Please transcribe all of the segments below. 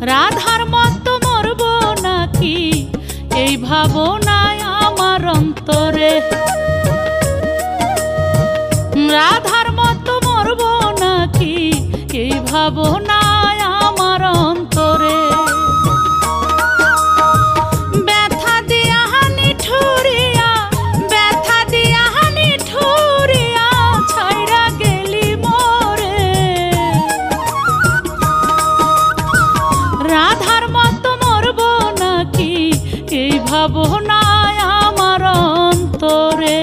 রাধার মতো মরব নাকি এই ভাবনায় আমার অন্তরে। রাধার মতো মরব নাকি এই ভাবনায় আমার অন্তরে। ব্যথা দিয়া হানি ঠুরিয়া, ব্যথা দিয়া হানি ঠুরিয়া ছাইরা গেলি মোরে। রাধার মতো মরব নাকি এই ভাবনায় আমার অন্তরে।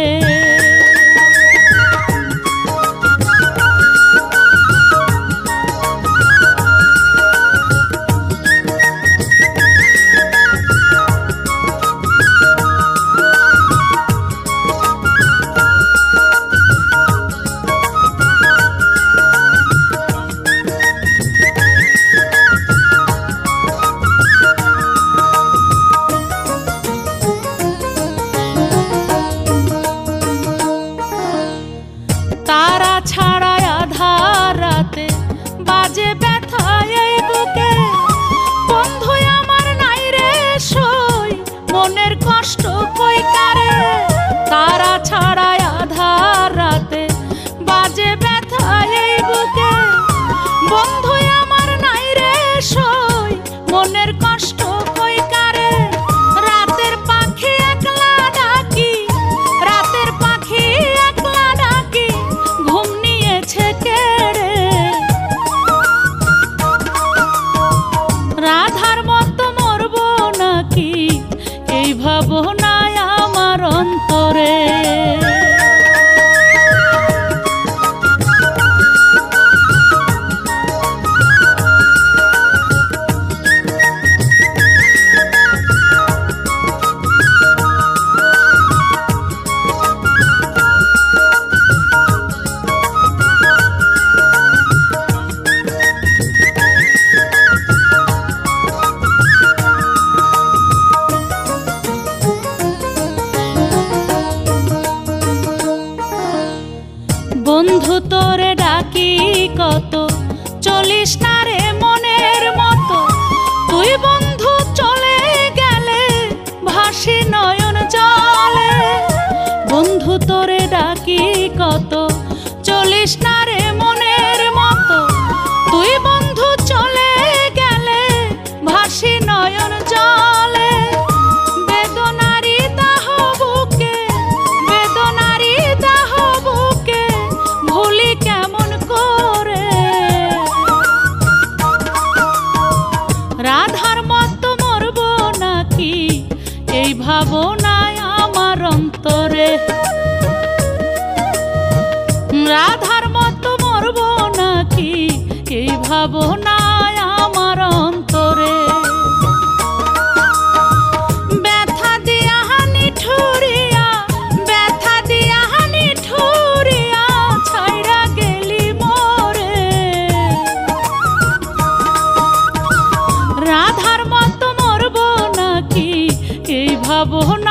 তারা ছাড়া আধার রাতে বাজে ব্যথা এই বুকে। বন্ধু আমার নাই রে সই মনের কষ্ট কই কারে। তারা ছাড়া আধার রাতে বাজে ব্যথা এই বুকে। বন্ধু আমার নাই রে সই মনের কষ্ট কই কারে। রাতের পাখি একলা ডাকি, রাতের পাখি একলা ডাকি ঘুম নিয়েছে কেড়ে। রাধার মতো মরব নাকি এই ভাবনায় আমার অন্তরে। বন্ধু তোরে ডাকি কত চলিস না রে মনের মতো। তুই বন্ধু চলে গেলে ভাসি নয়ন জলে। বন্ধু তোরে ডাকি কত চলিস না রে মনের মতো। তুই বন্ধু চলে গেলে ভাসি নয়ন জলে। বেদনারি দাহ বুকে, বেদনারি দাহ বুকে ভুলি কেমন করে। রাধার মতো মরব নাকি এই ভাবনায় আমার অন্তরে। রাধার মতো মরব নাকি এই ভাবনায় আমার অন্তরে। ব্যথা দিয়া হানি ঠুরিয়া, ব্যথা দিয়া হানি ঠুরিয়া ছাইরা গেলি মোরে। রাধার মতো মরব নাকি এই ভাবনা